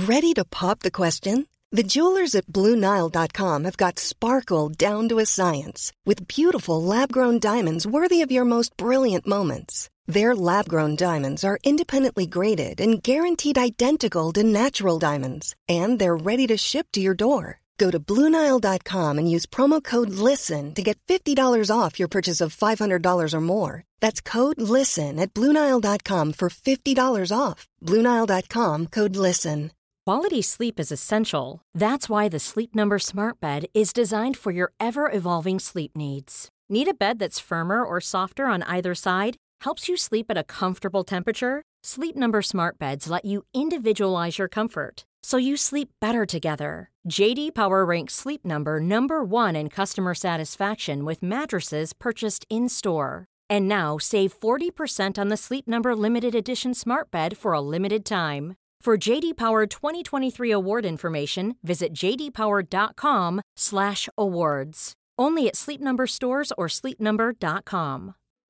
Ready to pop the question? The jewelers at BlueNile.com have got sparkle down to a science with beautiful lab-grown diamonds worthy of your most brilliant moments. Their lab-grown diamonds are independently graded and guaranteed identical to natural diamonds, and they're ready to ship to your door. Go to BlueNile.com and use promo code LISTEN to get $50 off your purchase of $500 or more. That's code LISTEN at BlueNile.com for $50 off. BlueNile.com, code LISTEN. Quality sleep is essential. That's why the Sleep Number Smart Bed is designed for your ever-evolving sleep needs. Need a bed that's firmer or softer on either side? Helps you sleep at a comfortable temperature? Sleep Number Smart Beds let you individualize your comfort, so you sleep better together. J.D. Power ranks Sleep Number number 1 in customer satisfaction with mattresses purchased in-store. And now, save 40% on the Sleep Number Limited Edition Smart Bed for a limited time. For J.D. Power 2023 award information, visit jdpower.com/awards. Only at Sleep Number stores or sleepnumber.com.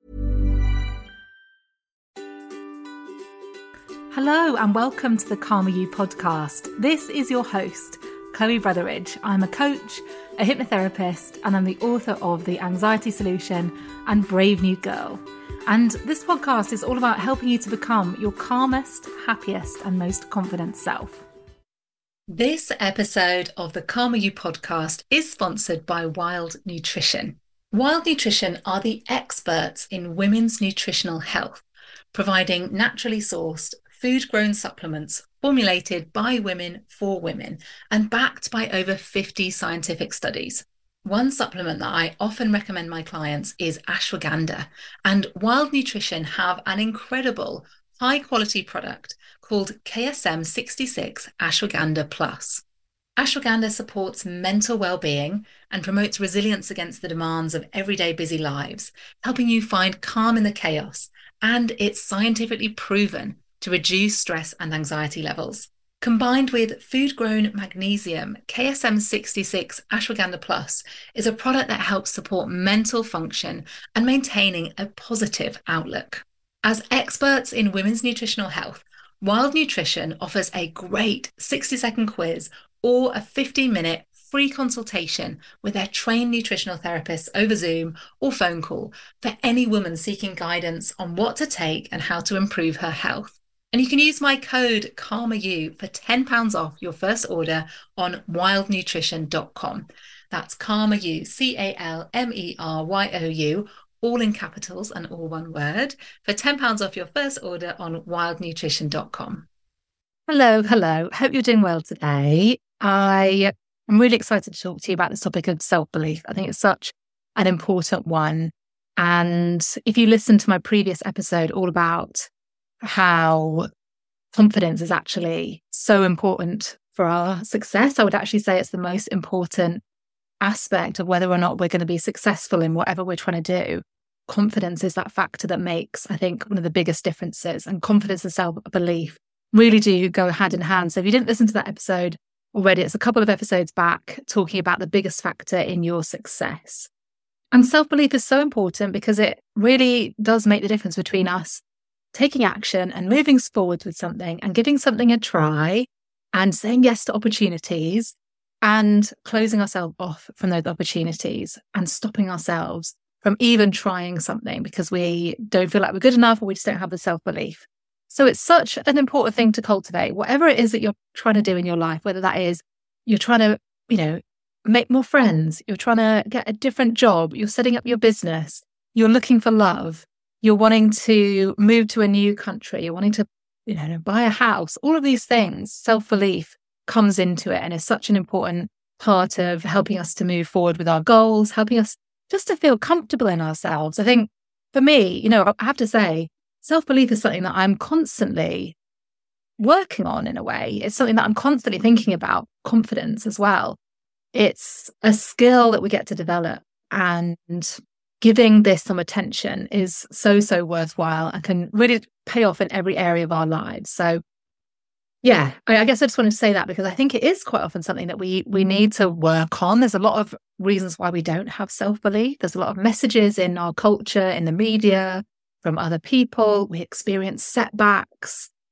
Hello and welcome to the Calmer You podcast. This is your host, Chloe Brotheridge. I'm a coach, a hypnotherapist, and I'm the author of The Anxiety Solution and Brave New Girl. And this podcast is all about helping you to become your calmest, happiest, and most confident self. This episode of the Calmer You podcast is sponsored by Wild Nutrition. Wild Nutrition are the experts in women's nutritional health, providing naturally sourced, food-grown supplements formulated by women for women and backed by over 50 scientific studies. One supplement that I often recommend my clients is ashwagandha, and Wild Nutrition have an incredible high-quality product called KSM 66 Ashwagandha Plus. Ashwagandha supports mental well-being and promotes resilience against the demands of everyday busy lives, helping you find calm in the chaos, and it's scientifically proven to reduce stress and anxiety levels. Combined with food-grown magnesium, KSM 66 Ashwagandha Plus is a product that helps support mental function and maintaining a positive outlook. As experts in women's nutritional health, Wild Nutrition offers a great 60-second quiz or a 15-minute free consultation with their trained nutritional therapists over Zoom or phone call for any woman seeking guidance on what to take and how to improve her health. And you can use my code CALMERYOU for £10 off your first order on wildnutrition.com. That's CALMERYOU, CALMERYOU, all in capitals and all one word, for £10 off your first order on wildnutrition.com. Hello. Hope you're doing well today. I am really excited to talk to you about this topic of self-belief. I think it's such an important one. And if you listen to my previous episode all about how confidence is actually so important for our success, I would actually say it's the most important aspect of whether or not we're going to be successful in whatever we're trying to do. Confidence is that factor that makes, I think, one of the biggest differences. And confidence and self-belief really do go hand in hand. So if you didn't listen to that episode already, it's a couple of episodes back talking about the biggest factor in your success. And self-belief is so important because it really does make the difference between us taking action and moving forward with something and giving something a try and saying yes to opportunities and closing ourselves off from those opportunities and stopping ourselves from even trying something because we don't feel like we're good enough or we just don't have the self-belief. So it's such an important thing to cultivate, whatever it is that you're trying to do in your life, whether that is you're trying to, make more friends, you're trying to get a different job, you're setting up your business, you're looking for love, you're wanting to move to a new country, you're wanting to, buy a house, all of these things, self-belief comes into it and is such an important part of helping us to move forward with our goals, helping us just to feel comfortable in ourselves. I think for me, I have to say, self-belief is something that I'm constantly working on in a way. It's something that I'm constantly thinking about, confidence as well. It's a skill that we get to develop, and giving this some attention is so worthwhile and can really pay off in every area of our lives. So yeah, I guess I just wanted to say that because I think it is quite often something that we need to work on. There's a lot of reasons why we don't have self-belief. There's a lot of messages in our culture, in the media, from other people. We experience setbacks.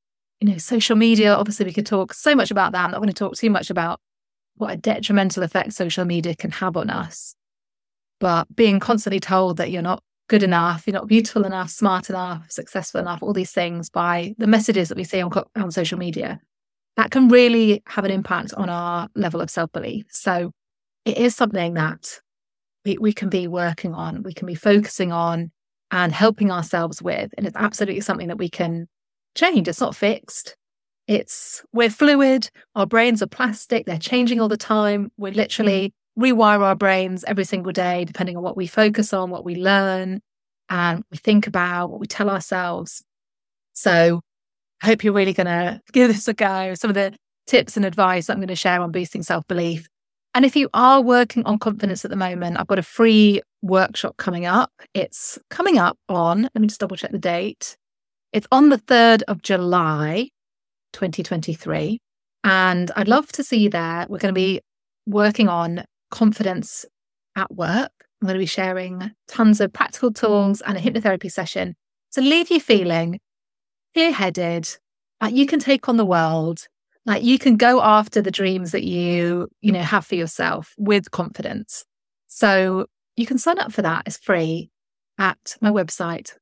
social media, obviously we could talk so much about that. I'm not going to talk too much about what a detrimental effect social media can have on us. But being constantly told that you're not good enough, you're not beautiful enough, smart enough, successful enough, all these things by the messages that we see on social media, that can really have an impact on our level of self-belief. So it is something that we can be working on, we can be focusing on and helping ourselves with. And it's absolutely something that we can change. It's not fixed. We're fluid. Our brains are plastic. They're changing all the time. We literally rewire our brains every single day, depending on what we focus on, what we learn, and we think about, what we tell ourselves. So I hope you're really going to give this a go. Some of the tips and advice I'm going to share on boosting self-belief. And if you are working on confidence at the moment, I've got a free workshop coming up. It's coming up on, let me just double check the date. It's on the 3rd of July, 2023. And I'd love to see you there. We're going to be working on confidence at work. I'm going to be sharing tons of practical tools and a hypnotherapy session to leave you feeling clear-headed, like you can take on the world, like you can go after the dreams that you have for yourself with confidence. So you can sign up for that. It's free at my website,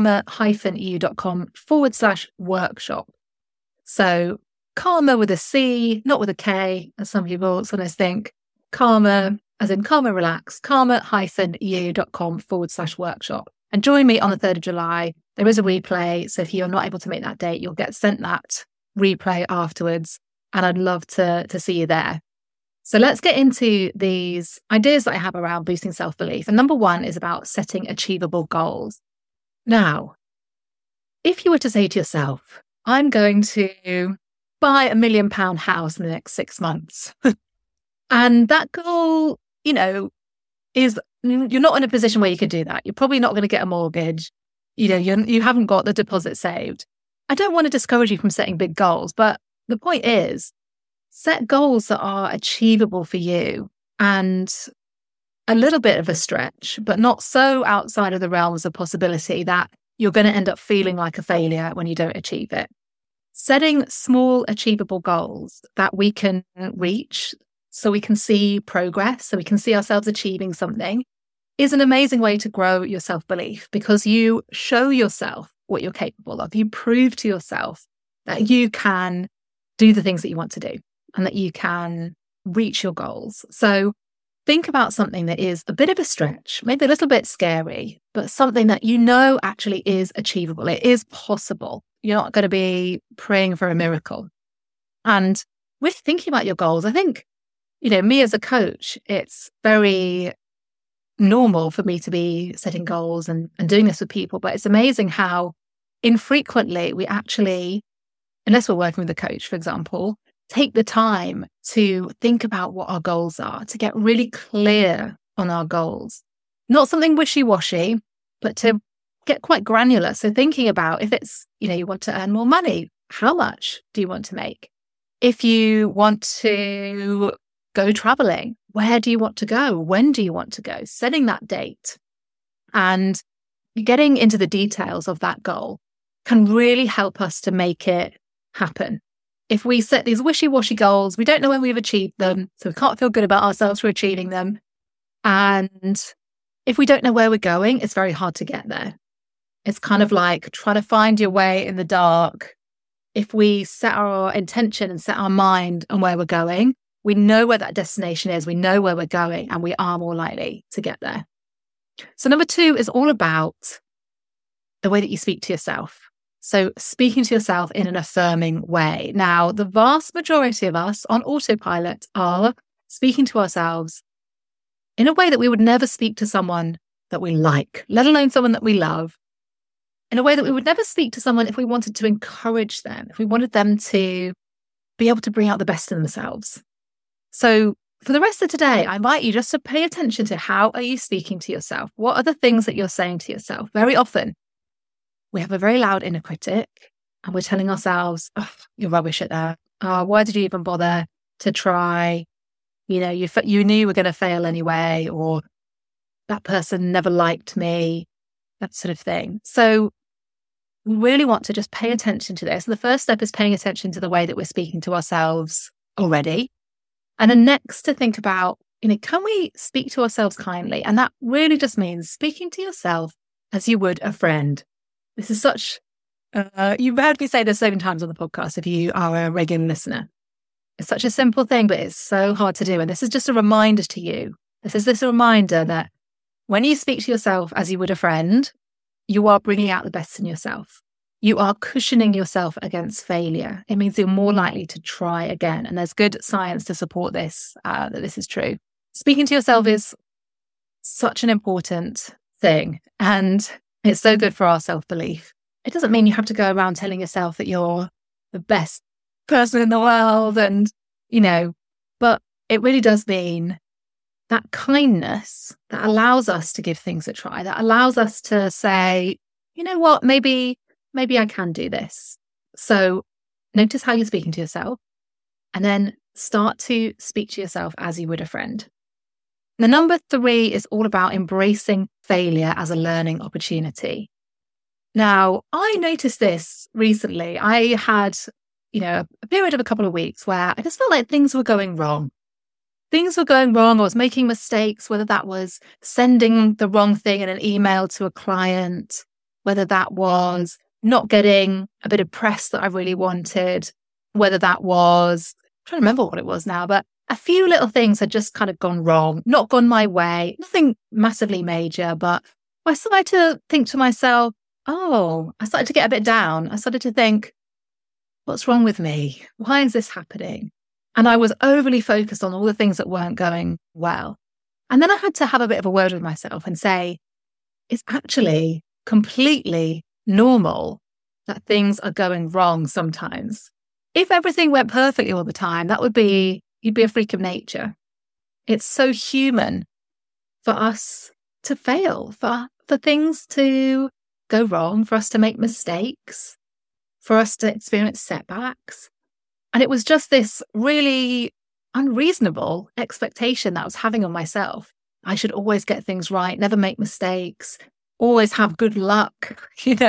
karma-eu.com/workshop. So Karma with a C, not with a K, as some people sometimes think. Karma, as in Karma Relax, karma-eu.com/workshop. And join me on the 3rd of July. There is a replay. So if you're not able to make that date, you'll get sent that replay afterwards. And I'd love to see you there. So let's get into these ideas that I have around boosting self-belief. And number one is about setting achievable goals. Now, if you were to say to yourself, I'm going to buy £1 million house in the next 6 months. And that goal, is you're not in a position where you could do that. You're probably not going to get a mortgage. You haven't got the deposit saved. I don't want to discourage you from setting big goals, but the point is, set goals that are achievable for you and a little bit of a stretch, but not so outside of the realms of possibility that you're going to end up feeling like a failure when you don't achieve it. Setting small, achievable goals that we can reach so we can see progress, so we can see ourselves achieving something, is an amazing way to grow your self-belief because you show yourself what you're capable of. You prove to yourself that you can do the things that you want to do and that you can reach your goals. So think about something that is a bit of a stretch, maybe a little bit scary, but something that actually is achievable. It is possible. You're not going to be praying for a miracle. And with thinking about your goals, I think, me as a coach, it's very normal for me to be setting goals and doing this with people. But it's amazing how infrequently we actually, unless we're working with a coach, for example, take the time to think about what our goals are, to get really clear on our goals. Not something wishy-washy, but to get quite granular. So thinking about if it's, you want to earn more money, how much do you want to make? If you want to go traveling, where do you want to go? When do you want to go? Setting that date and getting into the details of that goal can really help us to make it happen. If we set these wishy-washy goals, we don't know when we've achieved them, so we can't feel good about ourselves for achieving them. And if we don't know where we're going, it's very hard to get there. It's kind of like trying to find your way in the dark. If we set our intention and set our mind on where we're going, we know where that destination is, we know where we're going, and we are more likely to get there. So number 2 is all about the way that you speak to yourself. So speaking to yourself in an affirming way. Now, the vast majority of us on autopilot are speaking to ourselves in a way that we would never speak to someone that we like, let alone someone that we love, in a way that we would never speak to someone if we wanted to encourage them, if we wanted them to be able to bring out the best in themselves. So for the rest of today, I invite you just to pay attention to how are you speaking to yourself? What are the things that you're saying to yourself? Very often, we have a very loud inner critic and we're telling ourselves, oh, you're rubbish at that. Oh, why did you even bother to try? You knew you were going to fail anyway, or that person never liked me, that sort of thing. So we really want to just pay attention to this. The first step is paying attention to the way that we're speaking to ourselves already. And then next to think about, can we speak to ourselves kindly? And that really just means speaking to yourself as you would a friend. This is such, you've heard me say this so many times on the podcast if you are a regular listener. It's such a simple thing, but it's so hard to do. And this is just a reminder to you. This is a reminder that when you speak to yourself as you would a friend, you are bringing out the best in yourself. You are cushioning yourself against failure. It means you're more likely to try again. And there's good science to support this, that this is true. Speaking to yourself is such an important thing. And it's so good for our self-belief. It doesn't mean you have to go around telling yourself that you're the best person in the world and, but it really does mean that kindness that allows us to give things a try, that allows us to say, you know what, maybe I can do this. So notice how you're speaking to yourself and then start to speak to yourself as you would a friend. The number 3 is all about embracing failure as a learning opportunity. Now, I noticed this recently. I had, a period of a couple of weeks where I just felt like things were going wrong. Things were going wrong. I was making mistakes, whether that was sending the wrong thing in an email to a client, whether that was not getting a bit of press that I really wanted, whether that was, I'm trying to remember what it was now, but a few little things had just kind of gone wrong, not gone my way, nothing massively major, but I started to think to myself, I started to get a bit down. I started to think, what's wrong with me? Why is this happening? And I was overly focused on all the things that weren't going well. And then I had to have a bit of a word with myself and say, it's actually completely normal that things are going wrong sometimes. If everything went perfectly all the time, you'd be a freak of nature. It's so human for us to fail, for things to go wrong, for us to make mistakes, for us to experience setbacks. And it was just this really unreasonable expectation that I was having on myself. I should always get things right, never make mistakes, always have good luck,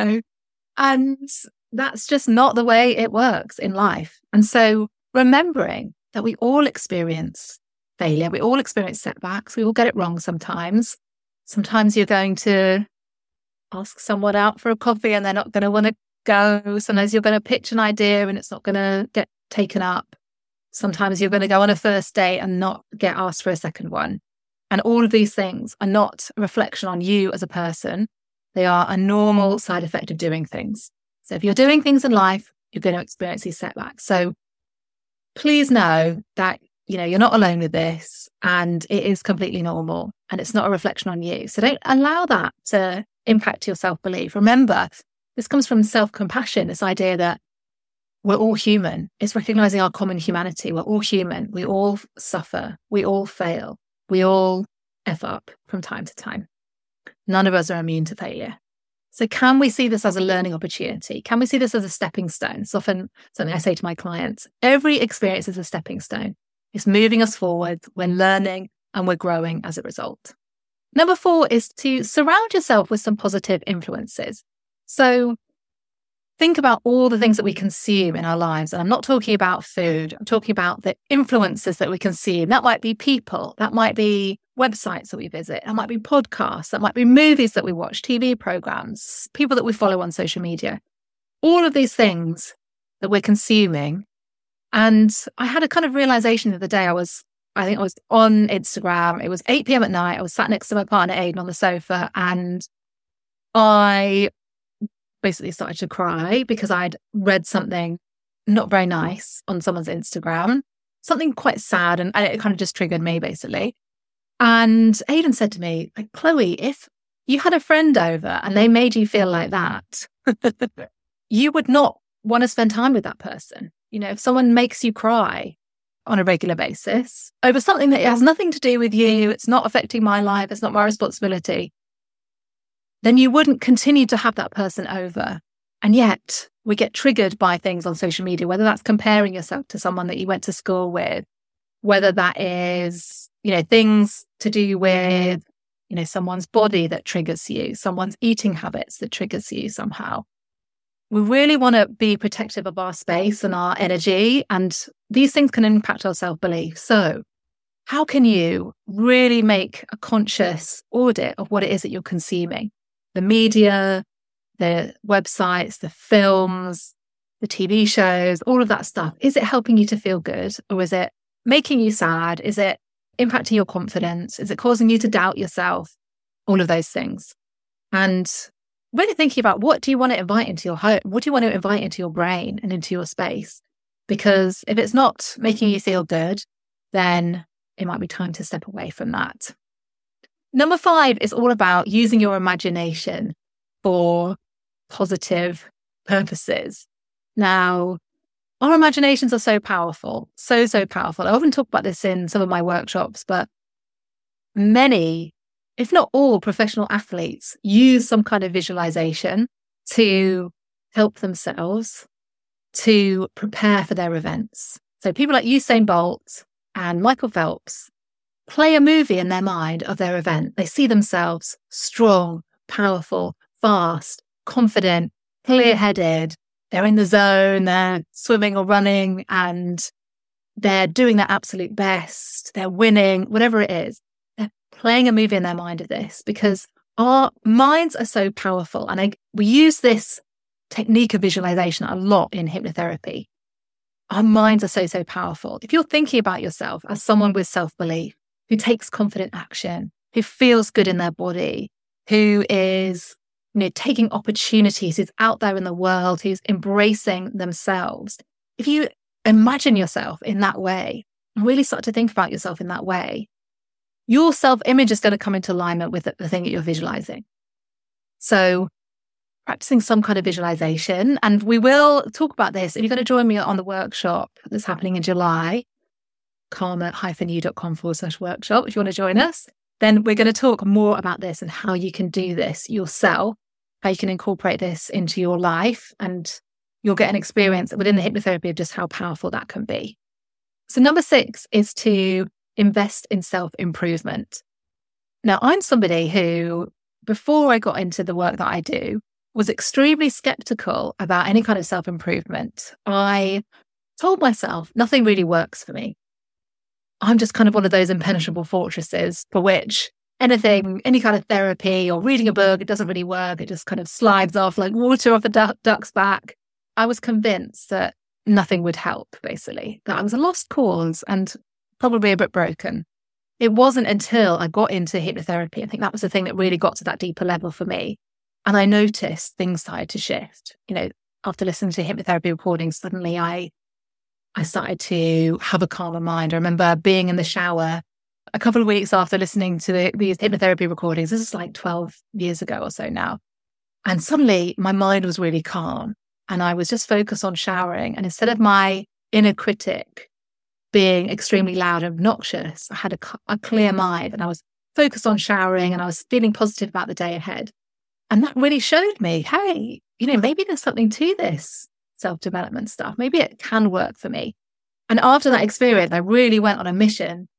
and that's just not the way it works in life. And so remembering that we all experience failure, we all experience setbacks, we all get it wrong sometimes. Sometimes you're going to ask someone out for a coffee and they're not going to want to go. Sometimes you're going to pitch an idea and it's not going to get taken up. Sometimes you're going to go on a first date and not get asked for a second one. And all of these things are not a reflection on you as a person. They are a normal side effect of doing things. So if you're doing things in life, you're going to experience these setbacks. So please know that, you're not alone with this and it is completely normal and it's not a reflection on you. So don't allow that to impact your self-belief. Remember, this comes from self-compassion, this idea that we're all human. It's recognizing our common humanity. We're all human. We all suffer. We all fail. We all F up from time to time. None of us are immune to failure. So can we see this as a learning opportunity? Can we see this as a stepping stone? It's often something I say to my clients. Every experience is a stepping stone. It's moving us forward. We're learning and we're growing as a result. Number 4 is to surround yourself with some positive influences. So think about all the things that we consume in our lives. And I'm not talking about food. I'm talking about the influences that we consume. That might be people. That might be websites that we visit. That might be podcasts. That might be movies that we watch, TV programs, people that we follow on social media. All of these things that we're consuming. And I had a kind of realization the other day. I think I was on Instagram. It was 8 p.m. at night. I was sat next to my partner, Aidan, on the sofa. And I basically started to cry because I'd read something not very nice on someone's Instagram, something quite sad. And it kind of just triggered me, basically. And Aidan said to me, Chloe, if you had a friend over and they made you feel like that, you would not want to spend time with that person. If someone makes you cry on a regular basis over something that has nothing to do with you, it's not affecting my life, it's not my responsibility, then you wouldn't continue to have that person over. And yet we get triggered by things on social media, whether that's comparing yourself to someone that you went to school with, whether that is, things to do with, someone's body that triggers you, someone's eating habits that triggers you somehow. we really want to be protective of our space and our energy, and these things can impact our self-belief. So how can you really make a conscious audit of what it is that you're consuming? The media, the websites, the films, the TV shows, all of that stuff. Is it helping you to feel good, or is it making you sad? Is it impacting your confidence? Is it causing you to doubt yourself? All of those things. And really thinking about, what do you want to invite into your home? What do you want to invite into your brain and into your space? Because if it's not making you feel good, then it might be time to step away from that. Number 5 is all about using your imagination for positive purposes. Now, our imaginations are so powerful, so powerful. I often talk about this in some of my workshops, but many, if not all, professional athletes use some kind of visualization to help themselves to prepare for their events. So people like Usain Bolt and Michael Phelps play a movie in their mind of their event. They see themselves strong, powerful, fast, confident, clear-headed. They're in the zone, they're swimming or running, and they're doing their absolute best. They're winning, whatever it is. They're playing a movie in their mind of this, because our minds are so powerful. And we use this technique of visualization a lot in hypnotherapy. Our minds are so powerful. If you're thinking about yourself as someone with self-belief, who takes confident action, who feels good in their body, who is taking opportunities, who's out there in the world, who's embracing themselves. If you imagine yourself in that way, really start to think about yourself in that way, your self-image is going to come into alignment with the thing that you're visualizing. So practicing some kind of visualization, and we will talk about this. If you're going to join me on the workshop that's happening in July, karma-u.com/workshop, if you want to join us, then we're going to talk more about this and how you can do this yourself, how you can incorporate this into your life, and you'll get an experience within the hypnotherapy of just how powerful that can be. So number 6 is to invest in self-improvement. Now, I'm somebody who, before I got into the work that I do, was extremely skeptical about any kind of self-improvement. I told myself nothing really works for me. I'm just kind of one of those impenetrable fortresses for which anything, any kind of therapy or reading a book, it doesn't really work. It just kind of slides off like water off a duck's back. I was convinced that nothing would help, basically, that I was a lost cause and probably a bit broken. It wasn't until I got into hypnotherapy, I think that was the thing that really got to that deeper level for me. And I noticed things started to shift. After listening to hypnotherapy recordings, suddenly I started to have a calmer mind. I remember being in the shower a couple of weeks after listening to these hypnotherapy recordings. This is like 12 years ago or so now. And suddenly my mind was really calm and I was just focused on showering. And instead of my inner critic being extremely loud and obnoxious, I had a clear mind and I was focused on showering and I was feeling positive about the day ahead. And that really showed me, hey, maybe there's something to this self-development stuff. Maybe it can work for me. And after that experience, I really went on a mission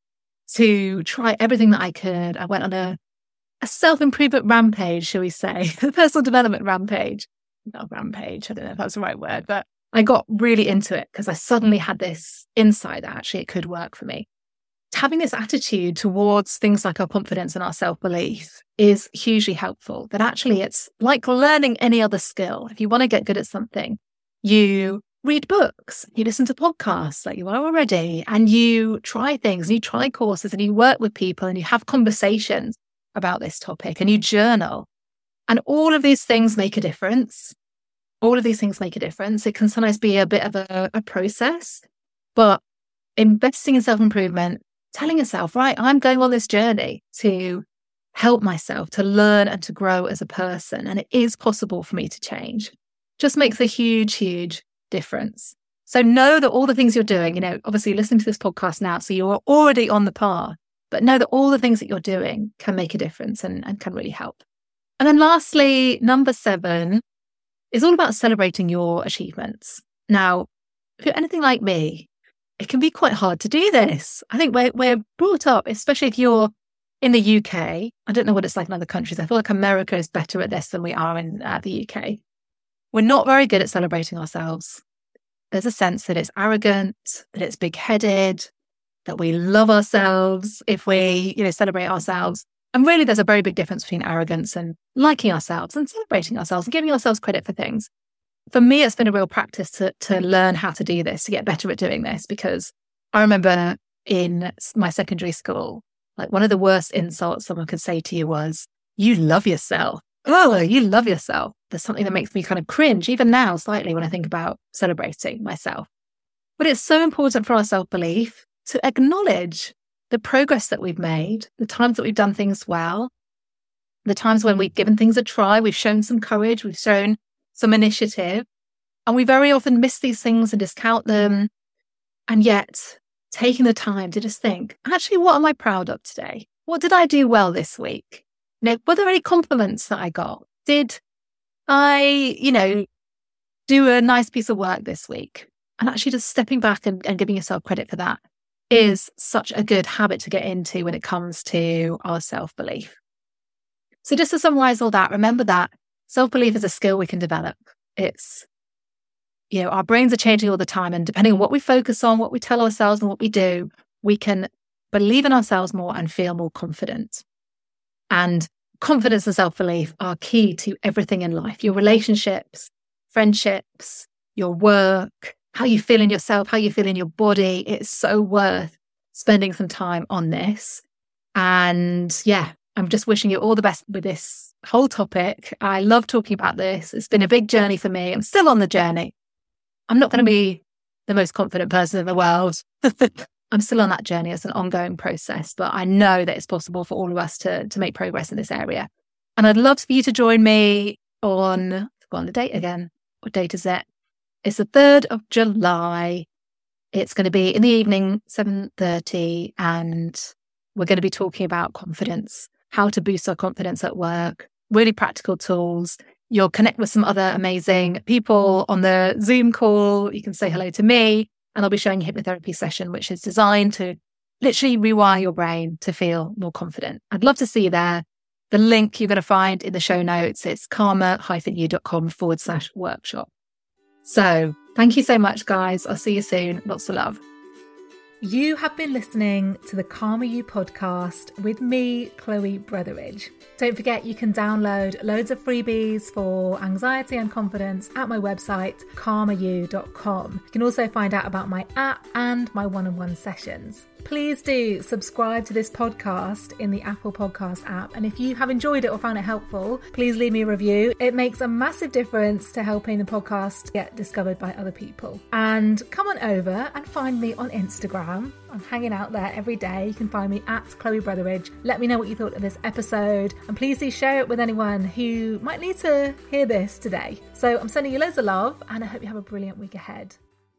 to try everything that I could. I went on a self-improvement rampage, shall we say, a personal development rampage. Not rampage, I don't know if that's the right word, but I got really into it because I suddenly had this insight that actually it could work for me. Having this attitude towards things like our confidence and our self-belief is hugely helpful. That actually it's like learning any other skill. If you want to get good at something, you read books, you listen to podcasts like you are already, and you try things, and you try courses, and you work with people, and you have conversations about this topic, and you journal. And all of these things make a difference. All of these things make a difference. It can sometimes be a bit of a process, but investing in self-improvement, telling yourself, right, I'm going on this journey to help myself, to learn and to grow as a person, and it is possible for me to change, just makes a huge difference. So know that all the things you're doing, obviously listening to this podcast now, so you're already on the path, but know that all the things that you're doing can make a difference and can really help. And then lastly, number 7 is all about celebrating your achievements. Now, if you're anything like me, it can be quite hard to do this. I think we're brought up, especially if you're in the UK. I don't know what it's like in other countries. I feel like America is better at this than we are in the UK. we're not very good at celebrating ourselves. There's a sense that it's arrogant, that it's big-headed, that we love ourselves if we, celebrate ourselves. And really, there's a very big difference between arrogance and liking ourselves and celebrating ourselves and giving ourselves credit for things. For me, it's been a real practice to learn how to do this, to get better at doing this, because I remember in my secondary school, like one of the worst insults someone could say to you was, "You love yourself." Oh, you love yourself. There's something that makes me kind of cringe, even now, slightly, when I think about celebrating myself. But it's so important for our self-belief to acknowledge the progress that we've made, the times that we've done things well, the times when we've given things a try, we've shown some courage, we've shown some initiative, and we very often miss these things and discount them. And yet, taking the time to just think, actually, what am I proud of today? What did I do well this week? Were there any compliments that I got? Did I, do a nice piece of work this week? And actually just stepping back and giving yourself credit for that is such a good habit to get into when it comes to our self-belief. So just to summarize all that, remember that self-belief is a skill we can develop. It's, our brains are changing all the time, and depending on what we focus on, what we tell ourselves and what we do, we can believe in ourselves more and feel more confident. And confidence and self-belief are key to everything in life. Your relationships, friendships, your work, how you feel in yourself, how you feel in your body. It's so worth spending some time on this. And yeah, I'm just wishing you all the best with this whole topic. I love talking about this. It's been a big journey for me. I'm still on the journey. I'm not going to be the most confident person in the world. I'm still on that journey. It's an ongoing process, but I know that it's possible for all of us to make progress in this area. And I'd love for you to join me on, I've forgotten the date again. What date is it? It's the 3rd of July. It's going to be in the evening, 7:30, and we're going to be talking about confidence, how to boost our confidence at work, really practical tools. You'll connect with some other amazing people on the Zoom call. You can say hello to me. And I'll be showing a hypnotherapy session, which is designed to literally rewire your brain to feel more confident. I'd love to see you there. The link you're going to find in the show notes, it's karma-u.com/workshop. So thank you so much, guys. I'll see you soon. Lots of love. You have been listening to the Karma U podcast with me, Chloe Brotheridge. Don't forget you can download loads of freebies for anxiety and confidence at my website, karmau.com. You can also find out about my app and my one-on-one sessions. Please do subscribe to this podcast in the Apple Podcast app. And if you have enjoyed it or found it helpful, please leave me a review. It makes a massive difference to helping the podcast get discovered by other people. And come on over and find me on Instagram. I'm hanging out there every day. You can find me at Chloe Brotheridge. Let me know what you thought of this episode. And please do share it with anyone who might need to hear this today. So I'm sending you loads of love, and I hope you have a brilliant week ahead.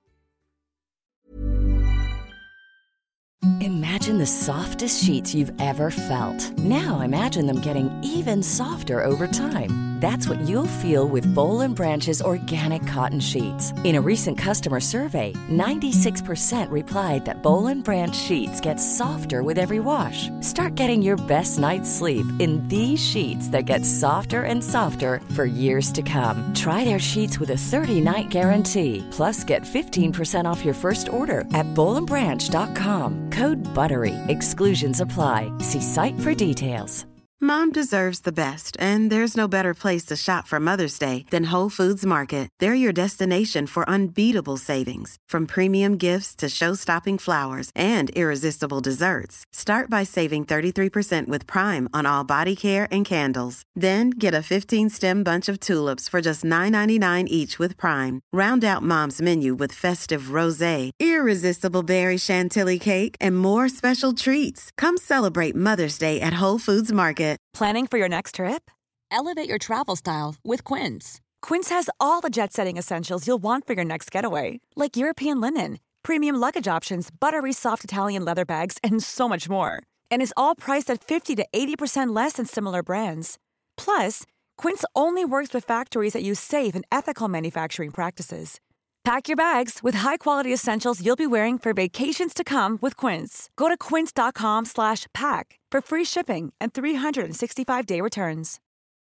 Imagine the softest sheets you've ever felt. Now imagine them getting even softer over time. That's what you'll feel with Boll & Branch's organic cotton sheets. In a recent customer survey, 96% replied that Boll & Branch sheets get softer with every wash. Start getting your best night's sleep in these sheets that get softer and softer for years to come. Try their sheets with a 30-night guarantee. Plus, get 15% off your first order at bollandbranch.com. Code BUTTERY. Exclusions apply. See site for details. Mom deserves the best, and there's no better place to shop for Mother's Day than Whole Foods Market. They're your destination for unbeatable savings, from premium gifts to show-stopping flowers and irresistible desserts. Start by saving 33% with Prime on all body care and candles. Then get a 15-stem bunch of tulips for just $9.99 each with Prime. Round out Mom's menu with festive rosé, irresistible berry chantilly cake, and more special treats. Come celebrate Mother's Day at Whole Foods Market. Planning for your next trip? Elevate your travel style with Quince. Quince has all the jet-setting essentials you'll want for your next getaway, like European linen, premium luggage options, buttery soft Italian leather bags, and so much more. And is all priced at 50 to 80% less than similar brands. Plus, Quince only works with factories that use safe and ethical manufacturing practices. Pack your bags with high-quality essentials you'll be wearing for vacations to come with Quince. Go to quince.com/pack for free shipping and 365-day returns.